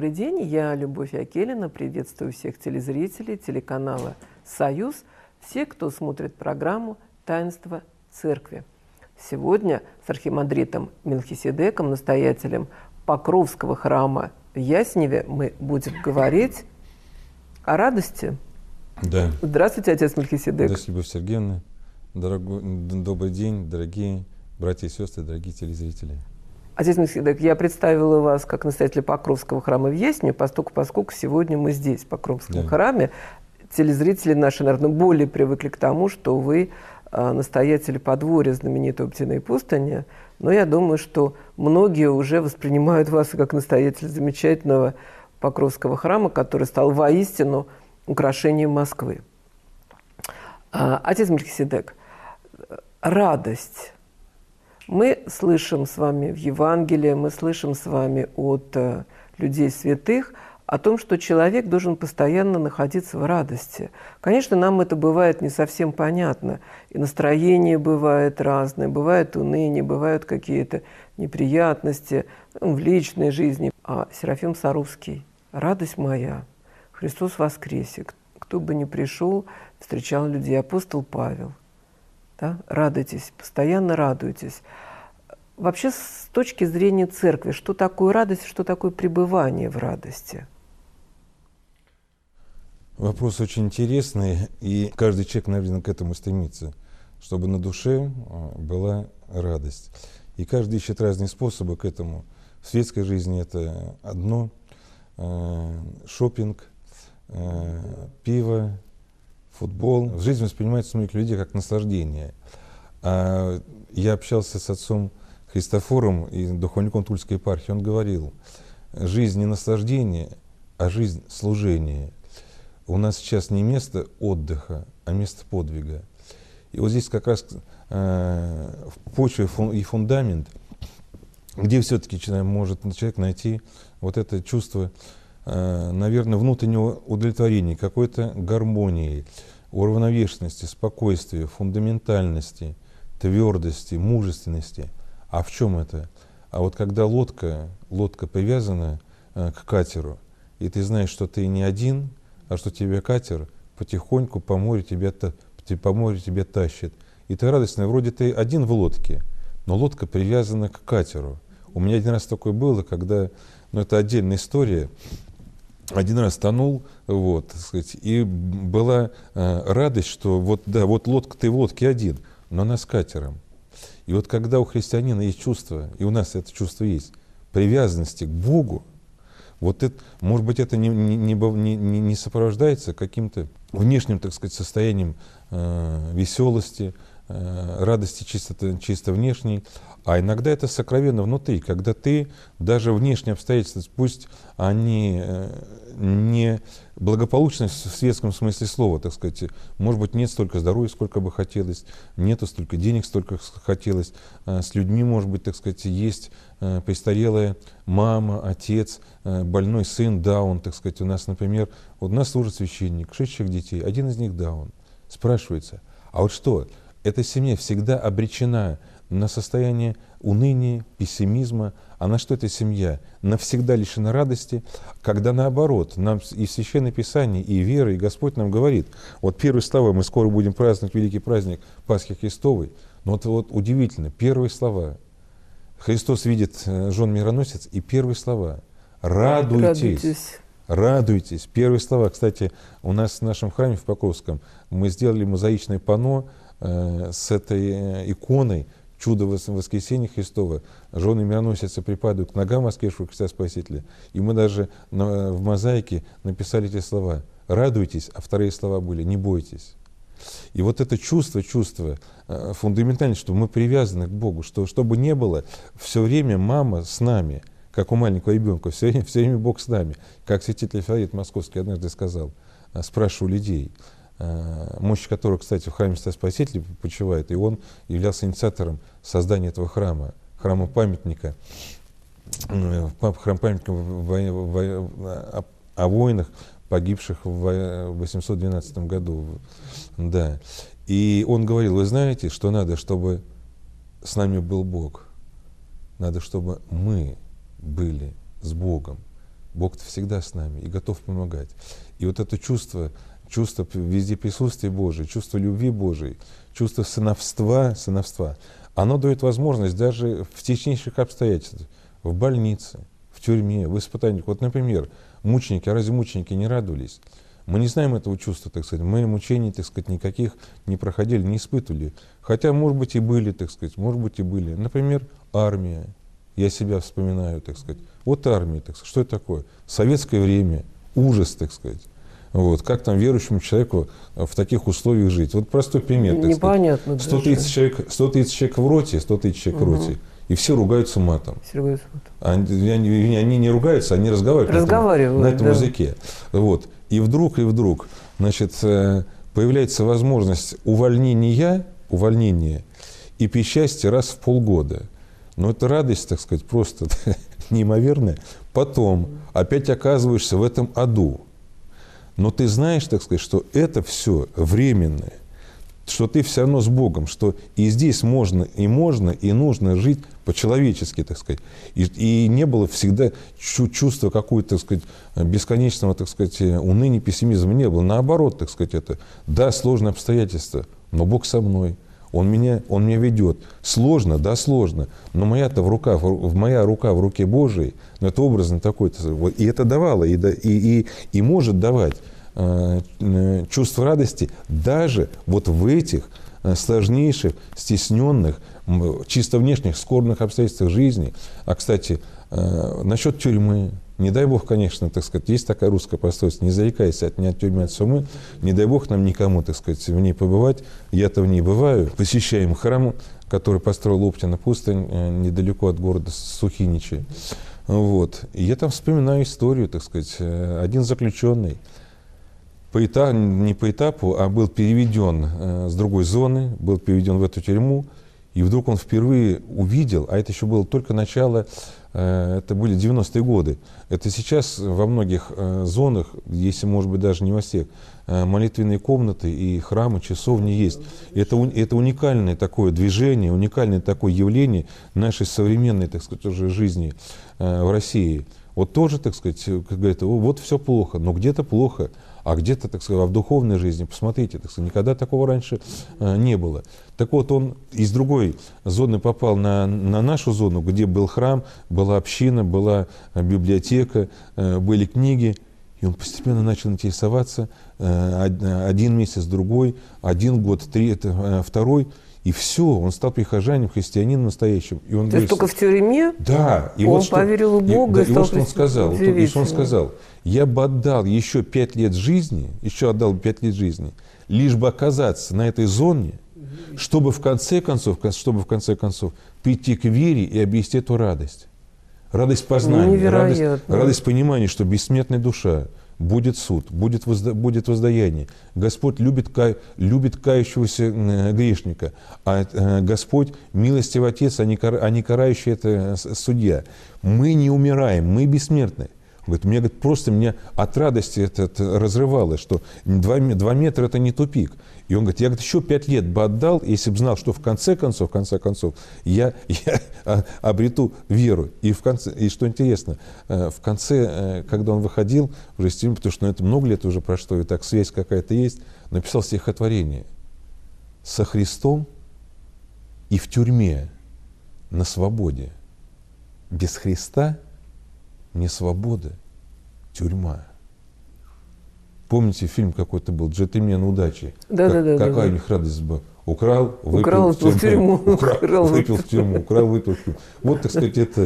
Добрый день, я Любовь Акелина, приветствую всех телезрителей телеканала «Союз», все, кто смотрит программу «Таинство Церкви». Сегодня с архимандритом Мелхиседеком, настоятелем Покровского храма в Ясневе, мы будем говорить о радости. Да. Здравствуйте, отец Мелхиседек. Здравствуйте, Любовь Сергеевна. Добрый день, дорогие братья и сестры, дорогие телезрители. Отец Мелхиседек, я представила вас как настоятеля Покровского храма в Ясневе, поскольку сегодня мы здесь, в Покровском храме. Телезрители наши, наверное, более привыкли к тому, что вы настоятель подворья знаменитой Оптиной пустыни, но я думаю, что многие уже воспринимают вас как настоятель замечательного Покровского храма, который стал воистину украшением Москвы. Отец Мелхиседек, радость. Мы слышим с вами в Евангелии, мы слышим с вами от людей святых о том, что человек должен постоянно находиться в радости. Конечно, нам это бывает не совсем понятно. И настроение бывает разное, бывает уныние, бывают какие-то неприятности в личной жизни. А Серафим Саровский: «Радость моя, Христос воскресе, кто бы ни пришел, встречал людей». Апостол Павел. Да? Радуйтесь, постоянно радуйтесь. Вообще, с точки зрения церкви, что такое радость, что такое пребывание в радости? Вопрос очень интересный, и каждый человек, наверное, к этому стремится, чтобы на душе была радость. И каждый ищет разные способы к этому. В светской жизни это одно, шопинг, пиво, футбол. В жизни воспринимается у многих людей как наслаждение. Я общался с отцом Христофором и духовником Тульской епархии. Он говорил: жизнь не наслаждение, а жизнь служение. У нас сейчас не место отдыха, а место подвига. И вот здесь как раз почва и фундамент, где все-таки может человек найти вот это чувство, наверное, внутреннего удовлетворения, какой-то гармонии, уравновешенности, спокойствия, фундаментальности, твердости, мужественности. А в чем это? А вот когда лодка привязана к катеру, и ты знаешь, что ты не один, а что тебя катер потихоньку по морю тебя тащит. И ты радостно, вроде ты один в лодке, но лодка привязана к катеру. У меня один раз такое было, когда, это отдельная история, один раз тонул, так сказать, и была радость, что лодка, ты в лодке один, но она с катером. И вот когда у христианина есть чувство, и у нас это чувство есть, привязанности к Богу, это, может быть, это не сопровождается каким-то внешним, так сказать, состоянием веселости, радости чисто внешней, а иногда это сокровенно внутри, когда ты даже внешние обстоятельства, пусть они не благополучны в светском смысле слова, так сказать, может быть, нет столько здоровья, сколько бы хотелось, нету столько денег, столько хотелось, с людьми, может быть, так сказать, есть престарелая мама, отец, больной сын, даун, так сказать, у нас, например, у нас служит священник, 6 детей, один из них даун. Спрашивается, а вот что, эта семья всегда обречена на состояние уныния, пессимизма, а на что эта семья? Навсегда лишена радости, когда наоборот, нам и Священное Писание, и вера, и Господь нам говорит, вот первые слова, мы скоро будем праздновать великий праздник Пасхи Христовой, но вот удивительно, первые слова, Христос видит жен мироносец, и первые слова: радуйтесь. Радуйтесь. Первые слова. Кстати, у нас в нашем храме в Покровском мы сделали мозаичное панно с этой иконой «Чудо воскресения Христова». Жены мироносицы припадают к ногам воскресшего Христа Спасителя. И мы даже в мозаике написали эти слова: «Радуйтесь», а вторые слова были: «Не бойтесь». И вот это чувство фундаментально, что мы привязаны к Богу, что бы ни было, все время мама с нами, как у маленького ребенка, все время Бог с нами. Как святитель Филарет Московский однажды сказал, спрашивал людей, мощь которого, кстати, в храме Христа Спасителя почивает, и он являлся инициатором создания этого храма-памятника, храм-памятника о воинах, погибших в 812 году. Да. И он говорил: вы знаете, что надо, чтобы с нами был Бог? Надо, чтобы мы были с Богом. Бог-то всегда с нами и готов помогать. И вот это чувство везде присутствия Божия, чувство любви Божией, чувство сыновства, оно дает возможность даже в тяжелейших обстоятельствах, в больнице, в тюрьме, в испытаниях. Вот, например, мученики, а разве мученики не радовались? Мы не знаем этого чувства, так сказать. Мы мучений, так сказать, никаких не проходили, не испытывали. Хотя, может быть, и были, так сказать, может быть, и были. Например, армия. Я себя вспоминаю, так сказать. Вот армия, так сказать. Что это такое? Советское время, ужас, так сказать. Вот. Как там верующему человеку в таких условиях жить? Вот простой пример, так Непонятно сказать. 130 человек в роте, 100 тысяч человек в роте. И все ругаются матом. Они не ругаются, они разговаривают на этом языке. Вот. И вдруг, значит, появляется возможность увольнения и причастия раз в полгода. Но это радость, так сказать, просто неимоверная. Потом опять оказываешься в этом аду. Но ты знаешь, так сказать, что это все временное, что ты все равно с Богом, что и здесь можно, и нужно жить по-человечески, так сказать. И не было всегда чувства какого-то, так сказать, бесконечного, так сказать, уныния, пессимизма. Не было. Наоборот, так сказать, это, да, сложные обстоятельства, но Бог со мной. Он меня ведет. Сложно, да, сложно. Но моя рука в руке Божией, но это образно такой. И это давало, и может давать чувство радости даже вот в этих сложнейших, стесненных, чисто внешних, скорбных обстоятельствах жизни. А, кстати, насчет тюрьмы. Не дай Бог, конечно, так сказать, есть такая русская пословица: не зарекайся от тюрьмы, от сумы. Не дай Бог нам никому, так сказать, в ней побывать. Я-то в ней бываю. Посещаем храм, который построил Оптина пустынь, недалеко от города Сухиничи. Вот. И я там вспоминаю историю, так сказать. Один заключенный не по этапу, а был переведен с другой зоны, был переведен в эту тюрьму. И вдруг он впервые увидел, а это еще было только начало, это были 90-е годы. Это сейчас во многих зонах, если, может быть, даже не во всех, молитвенные комнаты и храмы, часовни есть. Это уникальное такое движение, уникальное такое явление нашей современной, так сказать, уже жизни в России. Вот тоже, так сказать, как говорят, вот все плохо, но где-то плохо. А где-то, так сказать, в духовной жизни, посмотрите, так сказать, никогда такого раньше не было. Так вот, он из другой зоны попал на нашу зону, где был храм, была община, была библиотека, были книги. И он постепенно начал интересоваться, один месяц, другой, 1 год, 3, второй. И все, он стал прихожанином, христианином настоящим. И он говорит, только в тюрьме? Да. И он поверил в Бога и стал христианином. И что он сказал? Я бы отдал еще 5 лет жизни, лишь бы оказаться на этой зоне, чтобы в конце концов прийти к вере и обрести эту радость. Радость познания, радость понимания, что бессмертная душа, будет суд, будет воздаяние. Господь любит кающегося грешника, а Господь милостивый Отец, а не карающий это судья. Мы не умираем, мы бессмертны. Говорит, меня от радости это разрывало, что 2 метра это не тупик. И он говорит, я еще 5 лет бы отдал, если бы знал, что в конце концов, я обрету веру. И что интересно, в конце, когда он выходил уже из тюрьмы, потому что это много лет уже прошло, и так связь какая-то есть, написал стихотворение: «Со Христом и в тюрьме на свободе. Без Христа не свобода, тюрьма». Помните, фильм какой-то был «Джентльмен удачи»? Какая у них радость была? Украл, выпил в тюрьму. Украл, выпил в тюрьму. Вот, так сказать, это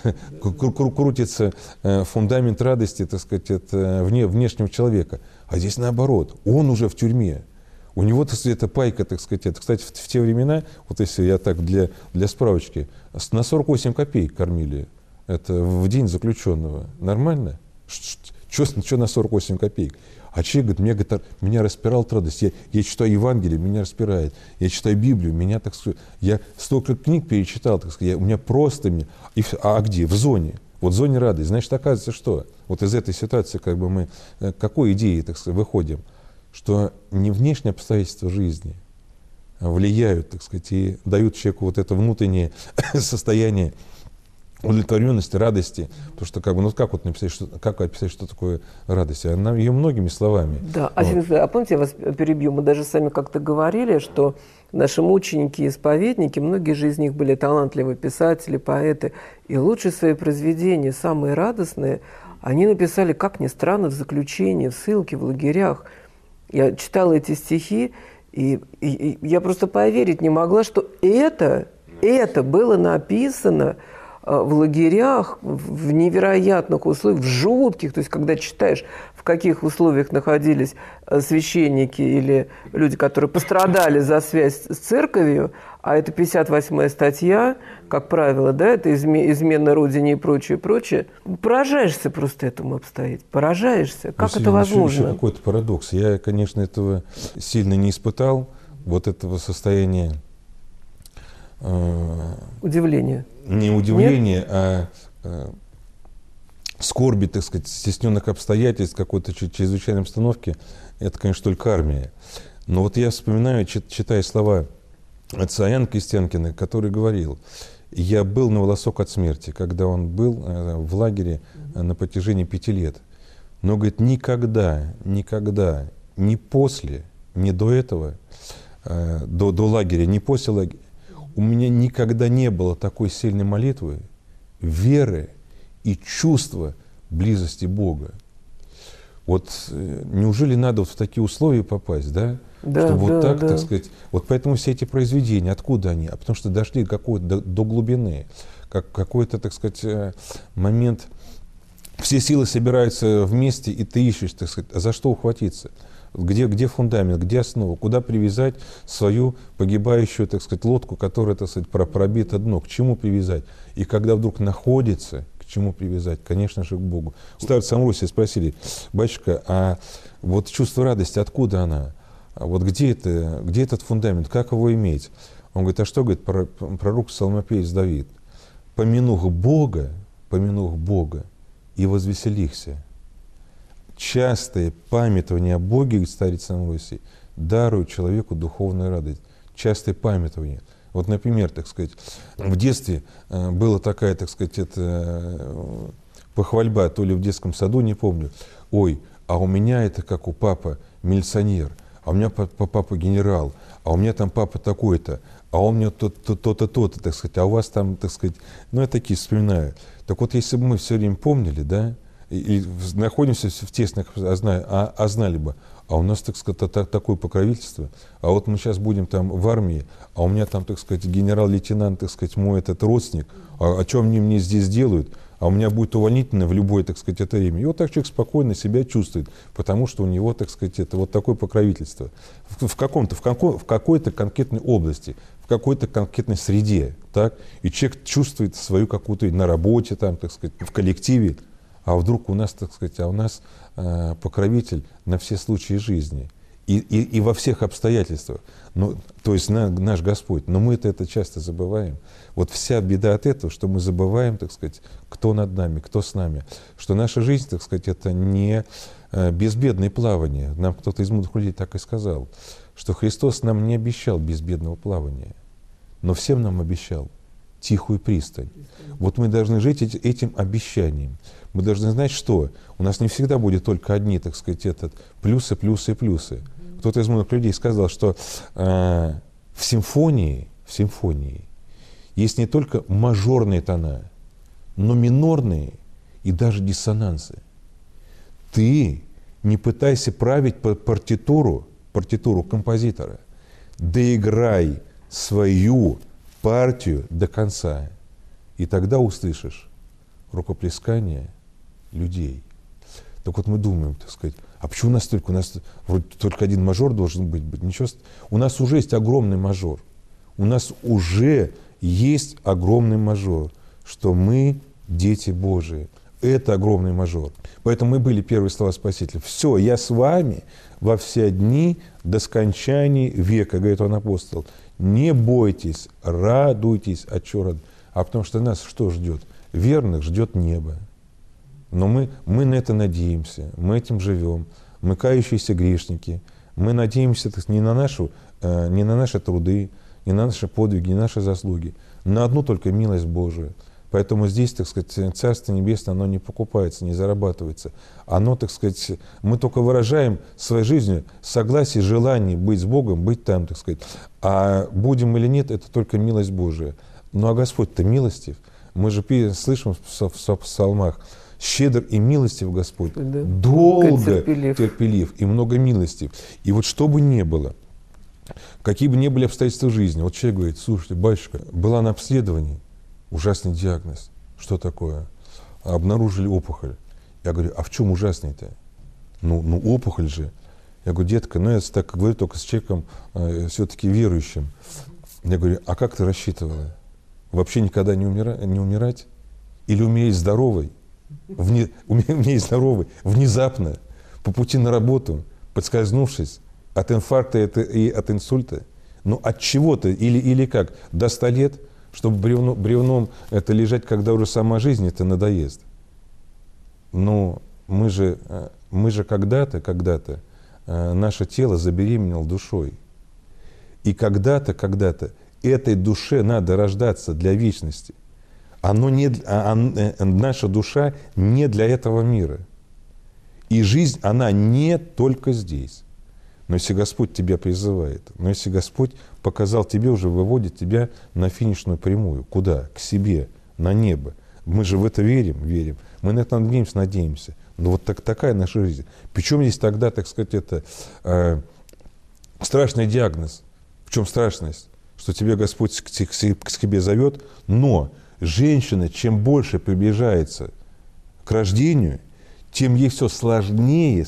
крутится фундамент радости, так сказать, это внешнего человека. А здесь наоборот, он уже в тюрьме. У него, так сказать, эта пайка, так сказать, это, кстати, в те времена, вот если я так для справочки, на 48 копеек кормили. Это в день заключенного. Нормально? Что на 48 копеек? А человек говорит, меня распирает радость. Я читаю Евангелие, меня распирает. Я читаю Библию, меня, так сказать, я столько книг перечитал, так сказать, у меня просто... А где? В зоне. Вот в зоне радости. Значит, оказывается, что? Вот из этой ситуации как бы мы к какой идее, так сказать, выходим? Что не внешние обстоятельства жизни влияют, так сказать, и дают человеку вот это внутреннее состояние удовлетворенности, радости. Потому что как бы, ну как вот написать, как описать, что такое радость? Она ее многими словами. Да, а помните, я вас перебью, мы даже сами как-то говорили, что наши мученики и исповедники, многие же из них были талантливые писатели, поэты, и лучшие свои произведения, самые радостные, они написали, как ни странно, в заключении, в ссылке, в лагерях. Я читала эти стихи, и я просто поверить не могла, что это было написано в лагерях, в невероятных условиях, в жутких, то есть когда читаешь, в каких условиях находились священники или люди, которые пострадали за связь с церковью, а это 58-я статья, как правило, да, это измена Родине и прочее, прочее. Поражаешься просто этому обстоятельству, поражаешься. Как это возможно? Еще какой-то парадокс. Я, конечно, этого сильно не испытал, вот этого состояния. Удивление. Не удивление, а скорби, так сказать, стесненных обстоятельств, какой-то чрезвычайной обстановки, это, конечно, только армия. Но вот я вспоминаю, читая слова отца Иоанна Крестьянкина, который говорил: «Я был на волосок от смерти», когда он был в лагере на протяжении 5 лет. Но, говорит, никогда, ни после, ни до этого, до лагеря, ни после лагеря, у меня никогда не было такой сильной молитвы, веры и чувства близости Бога. Вот неужели надо вот в такие условия попасть, да? Да, чтобы вот так, да. так сказать, вот поэтому все эти произведения, откуда они? А потому что дошли до глубины, как какой-то, так сказать, момент, все силы собираются вместе, и ты ищешь, так сказать, за что ухватиться? Где фундамент, где основа, куда привязать свою погибающую, так сказать, лодку, которая, так сказать, пробита дно, к чему привязать? И когда вдруг находится, к чему привязать? Конечно же, к Богу. Старцы Самруси спросили: батюшка, а вот чувство радости, откуда она? А вот где этот фундамент, как его иметь? Он говорит: а что, говорит, пророк Псалмопевец Давид? Помянух Бога, и возвеселихся. Частое памятование о Боге, говорит старец Самруси, дарует человеку духовную радость. Частое памятование. Вот, например, так сказать, в детстве была такая, так сказать, похвальба, то ли в детском саду, не помню. Ой, а у меня это как у папы милиционер, а у меня папа генерал, а у меня там папа такой-то, а у меня то-то, то-то, так сказать, а у вас там, так сказать, ну, я такие вспоминаю. Так вот, если бы мы все время помнили, да, и находимся в тесных, знали бы, а у нас, так сказать, такое покровительство, а вот мы сейчас будем там в армии, а у меня там, так сказать, генерал-лейтенант, так сказать, мой этот родственник, а что они мне здесь делают, а у меня будет увольнительное в любое, так сказать, это время. И вот так человек спокойно себя чувствует, потому что у него, так сказать, это вот такое покровительство. В какой-то конкретной области, в какой-то конкретной среде, так, и человек чувствует свою какую-то на работе, там, так сказать, в коллективе. А вдруг у нас, так сказать, покровитель на все случаи жизни и во всех обстоятельствах. Ну, то есть наш Господь. Но мы это часто забываем. Вот вся беда от этого, что мы забываем, так сказать, кто над нами, кто с нами. Что наша жизнь, так сказать, это не безбедное плавание. Нам кто-то из мудрых людей так и сказал, что Христос нам не обещал безбедного плавания, но всем нам обещал тихую пристань. Вот мы должны жить этим обещанием. Мы должны знать, что у нас не всегда будет только одни, так сказать, плюсы, плюсы и плюсы. Кто-то из мудрых людей сказал, что в симфонии есть не только мажорные тона, но минорные и даже диссонансы. Ты не пытайся править партитуру композитора. Доиграй свою партию до конца. И тогда услышишь рукоплескание людей. Так вот мы думаем, так сказать, а почему у нас вроде только один мажор должен быть? Ничего, у нас уже есть огромный мажор. У нас уже есть огромный мажор, что мы дети Божии. Это огромный мажор. Поэтому мы были первые слова Спасителя. Все, я с вами во все дни до скончания века, говорит он апостол. Не бойтесь, радуйтесь. А что радуйтесь? А потому что нас что ждет? Верных ждет небо. Но мы на это надеемся, мы этим живем. Мы кающиеся грешники. Мы надеемся не на наши труды, не на наши подвиги, не на наши заслуги. На одну только милость Божию. Поэтому здесь, так сказать, Царство Небесное, оно не покупается, не зарабатывается. Оно, так сказать, мы только выражаем своей жизнью согласие, желание быть с Богом, быть там, так сказать. А будем или нет, это только милость Божия. Ну а Господь-то милостив. Мы же слышим в псалмах: щедр и милостив Господь, да. долго терпелив и много милостив. И вот что бы ни было, какие бы ни были обстоятельства жизни, вот человек говорит: слушайте, батюшка, была на обследовании, ужасный диагноз. Что такое? Обнаружили опухоль. Я говорю: а в чем ужасный-то? Ну опухоль же. Я говорю: детка, я так говорю только с человеком все-таки верующим. Я говорю: а как ты рассчитывала? Вообще никогда не умирать? Или умереть здоровой? Умереть здоровой, внезапно, по пути на работу, подскользнувшись от инфаркта и от инсульта? Ну от чего-то? Или как? До 100 лет? Чтобы бревном это лежать, когда уже сама жизнь это надоест. Но мы же когда-то наше тело забеременело душой. И когда-то этой душе надо рождаться для вечности. Наша душа не для этого мира. И жизнь, она не только здесь. Но если Господь тебя призывает, но если Господь показал тебе, уже выводит тебя на финишную прямую. Куда? К себе, на небо. Мы же в это верим. Мы на это надеемся. Но вот такая наша жизнь. Причем здесь тогда, так сказать, это страшный диагноз. В чем страшность? Что тебя Господь к себе зовет, но женщина, чем больше приближается к рождению, тем ей все сложнее,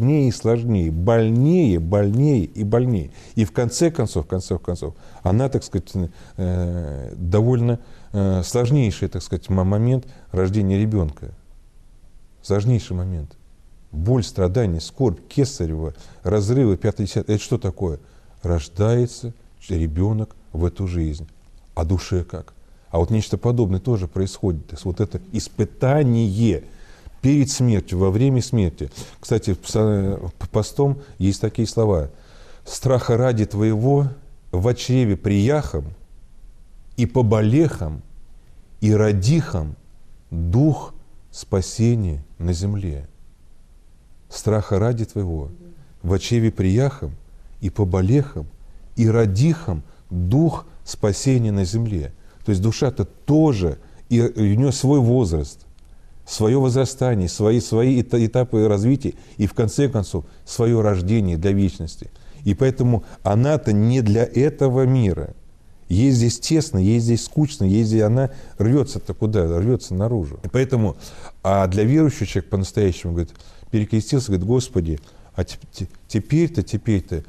больнее и больнее. И в конце концов, она, так сказать, довольно сложнейший, так сказать, момент рождения ребенка. Сложнейший момент. Боль, страдания, скорбь, кесарево, разрывы, 5-10. Это что такое? Рождается ребенок в эту жизнь. А душе как? А вот нечто подобное тоже происходит. То есть вот это испытание перед смертью, во время смерти. Кстати, постом есть такие слова: «Страха ради твоего в чреве прияхом и поболехом и родихом дух спасения на земле». Страха ради твоего в чреве прияхом и поболехом и родихом дух спасения на земле. То есть душа-то тоже, и у нее свой возраст, свое возрастание, свои этапы развития и, в конце концов, свое рождение для вечности. И поэтому она-то не для этого мира. Ей здесь тесно, ей здесь скучно, ей здесь она рвется-то куда? Рвется наружу. И поэтому, а для верующего человека по-настоящему, говорит, перекрестился, говорит: Господи, а теперь-то,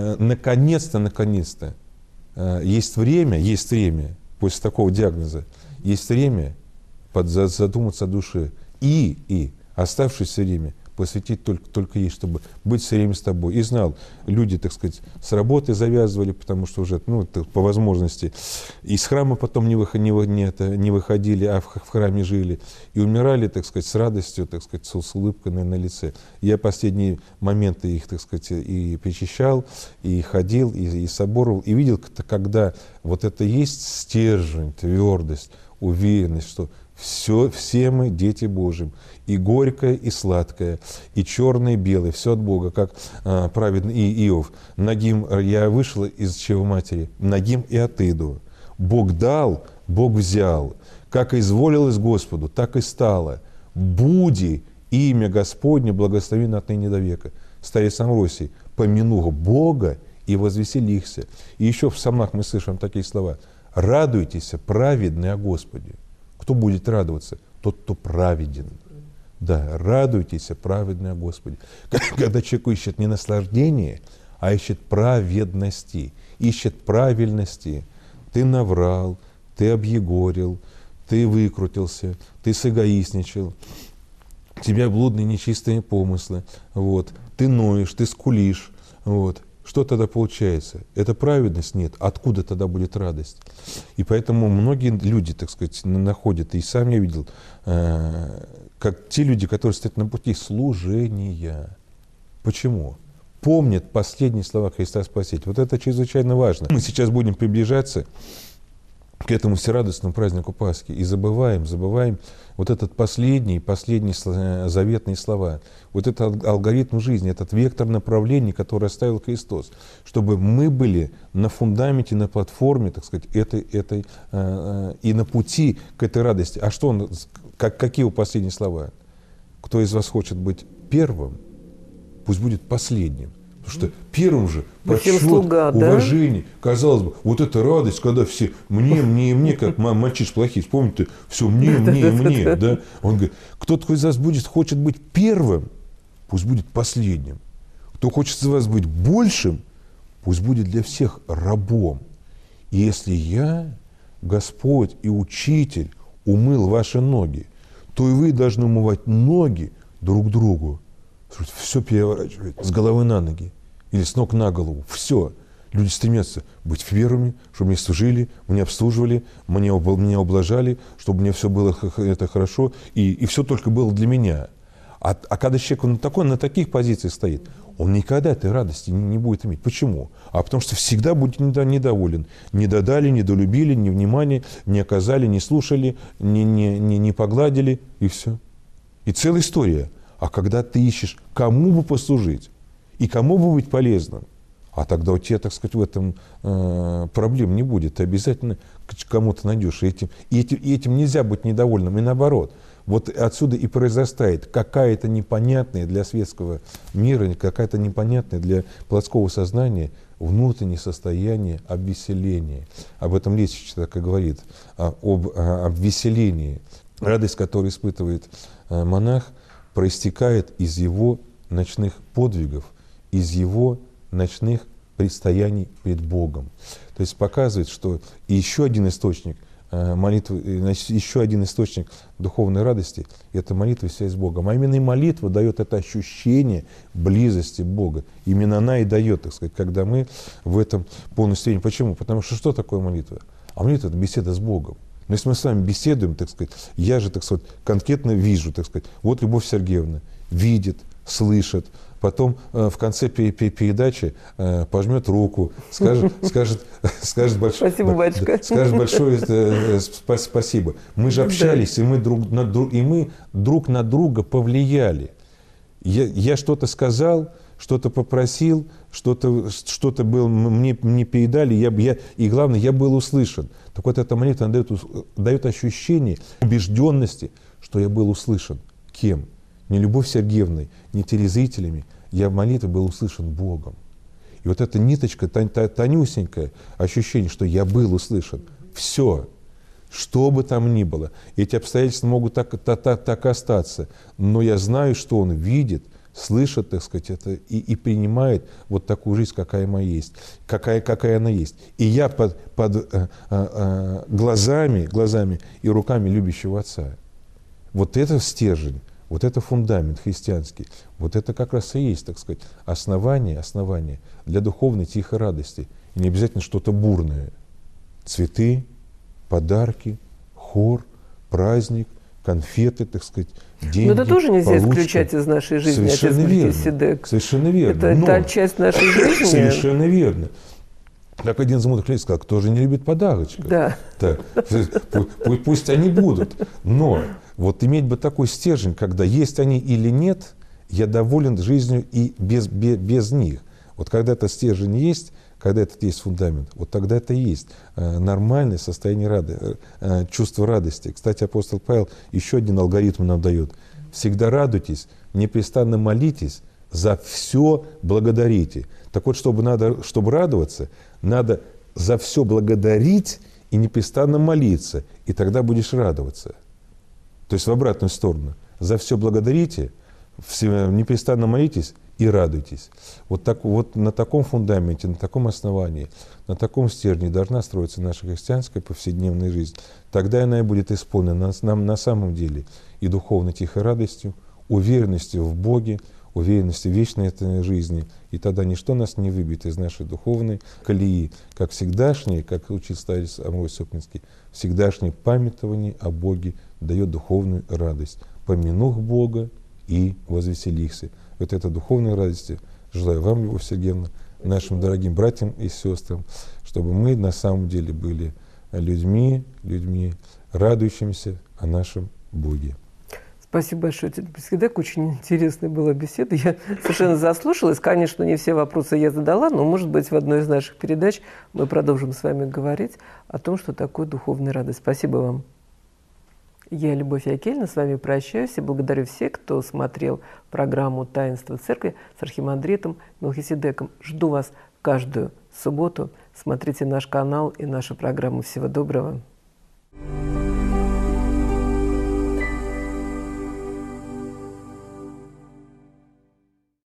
наконец-то, есть время, после такого диагноза, есть время задуматься о душе и оставшееся время посвятить только ей, чтобы быть все время с тобой. И знал, люди, так сказать, с работы завязывали, потому что уже, по возможности, из храма потом не выходили, а в храме жили, и умирали, так сказать, с радостью, так сказать, с улыбкой на лице. Я последние моменты их, так сказать, и причащал, и ходил, и соборовал, и видел, когда вот это есть стержень, твердость, уверенность, что все мы дети Божьи, и горькое, и сладкое, и черное, и белое, все от Бога, как праведный Иов. Нагим я вышел из чрева матери, нагим и отыду. Бог дал, Бог взял. Как изволилось Господу, так и стало. Буди имя Господне благословенно отныне до века. Старец Амвросий: помянух Бога и возвеселихся. И еще в псалмах мы слышим такие слова: радуйтесь, праведные о Господе. Кто будет радоваться? Тот, кто праведен. Да, радуйтесь, праведные о Господе. Когда человек ищет не наслаждение, а ищет праведности, ищет правильности. Ты наврал, ты объегорил, ты выкрутился, ты сэгоистничал, у тебя блудные нечистые помыслы, ты ноешь, ты скулишь, Что тогда получается? Это праведность? Нет. Откуда тогда будет радость? И поэтому многие люди, так сказать, находят, и сам я видел, как те люди, которые стоят на пути служения. Почему? Помнят последние слова Христа Спасителя. Вот это чрезвычайно важно. Мы сейчас будем приближаться к этому всерадостному празднику Пасхи и забываем вот этот последние заветные слова, вот этот алгоритм жизни, этот вектор направлений, который оставил Христос, чтобы мы были на фундаменте, на платформе, так сказать, этой и на пути к этой радости. А что он, какие его последние слова? Кто из вас хочет быть первым, пусть будет последним. Потому что первым же почет, слуга, уважение, да? казалось бы, вот эта радость, когда все мне, как мальчиш плохие, вспомните, все мне, да? Он говорит, кто-то из вас хочет быть первым, пусть будет последним. Кто хочет из вас быть большим, пусть будет для всех рабом. И если я, Господь и Учитель, умыл ваши ноги, то и вы должны умывать ноги друг другу. Все переворачивает с головы на ноги или с ног на голову. Все. Люди стремятся быть первыми, чтобы меня служили, меня обслуживали, меня ублажали, чтобы мне все было это хорошо, и все только было для меня. А когда человек на таких позициях стоит, он никогда этой радости не будет иметь. Почему? А потому что всегда будет недоволен. Не додали, не долюбили, не внимания, не оказали, не слушали, не погладили, и все. И целая история. А когда ты ищешь, кому бы послужить и кому бы быть полезным, а тогда у тебя, так сказать, в этом проблем не будет. Ты обязательно кому-то найдешь. И этим нельзя быть недовольным. И наоборот. Вот отсюда и произрастает какая-то непонятная для светского мира, какая-то непонятная для плотского сознания внутреннее состояние обвеселения. Об этом речь так и говорит, об обвеселении. Радость, которую испытывает монах, проистекает из его ночных подвигов, из его ночных предстояний пред Богом. То есть показывает, что еще один источник молитвы, еще один источник духовной радости – это молитва и связь с Богом. А именно и молитва дает это ощущение близости Бога. Именно она и дает, так сказать, когда мы в этом полностью верим. Почему? Потому что такое молитва? А молитва – это беседа с Богом. Но если мы с вами беседуем, так сказать, я же, так сказать, конкретно вижу, так сказать, вот Любовь Сергеевна видит, слышит, потом в конце передачи пожмет руку, скажет большое, спасибо, батюшка. Скажет большое спасибо. Мы же общались, и мы друг на друга повлияли. Я что-то сказал, что-то попросил, что-то было, мне передали, и главное, я был услышан. Так вот, эта молитва дает ощущение убежденности, что я был услышан. Кем? Не Любовь Сергеевной, не телезрителями. Я в молитве был услышан Богом. И вот эта ниточка, тонюсенькое ощущение, что я был услышан. Все. Что бы там ни было. Эти обстоятельства могут так остаться. Но я знаю, что Он видит, слышит, так сказать, это и принимает вот такую жизнь, какая моя есть, какая она есть. И я под глазами и руками любящего Отца. Вот это стержень, вот это фундамент христианский, вот это как раз и есть, так сказать, основание для духовной тихой радости. И не обязательно что-то бурное. Цветы, подарки, хор, праздник, конфеты, так сказать, деньги. Но это тоже нельзя получка. Исключать из нашей жизни. Совершенно верно. Совершенно верно. Это часть нашей жизни. Совершенно верно. Как один из мудрых людей сказал, кто же не любит подарочков? Да. Пусть они будут. Но вот иметь бы такой стержень, когда есть они или нет, я доволен жизнью и без них. Вот когда этот стержень есть, когда этот есть фундамент, вот тогда это и есть нормальное состояние чувство радости. Кстати, апостол Павел еще один алгоритм нам дает. Всегда радуйтесь, непрестанно молитесь, за все благодарите. Так вот, чтобы радоваться, надо за все благодарить и непрестанно молиться, и тогда будешь радоваться. То есть в обратную сторону. За все благодарите, непрестанно молитесь и радуйтесь. Вот на таком фундаменте, на таком основании, на таком стержне должна строиться наша христианская повседневная жизнь. Тогда она и будет исполнена на самом деле и духовной тихой радостью, уверенностью в Боге, уверенностью в вечной этой жизни. И тогда ничто нас не выбьет из нашей духовной колеи. Как всегдашнее, как учил старец Амвросий Сопнинский, всегдашнее памятование о Боге дает духовную радость. Помянух Бога и возвеселихся. Вот этой духовной радости желаю вам, Любовь Сергеевна, нашим дорогим братьям и сестрам, чтобы мы на самом деле были людьми, радующимися о нашем Боге. Спасибо большое, Председатель. Очень интересная была беседа. Я совершенно заслушалась. Конечно, не все вопросы я задала, но, может быть, в одной из наших передач мы продолжим с вами говорить о том, что такое духовная радость. Спасибо вам. Я, Любовь Якельевна, с вами прощаюсь и благодарю всех, кто смотрел программу «Таинство Церкви» с архимандритом Мелхиседеком. Жду вас каждую субботу. Смотрите наш канал и наши программы. Всего доброго.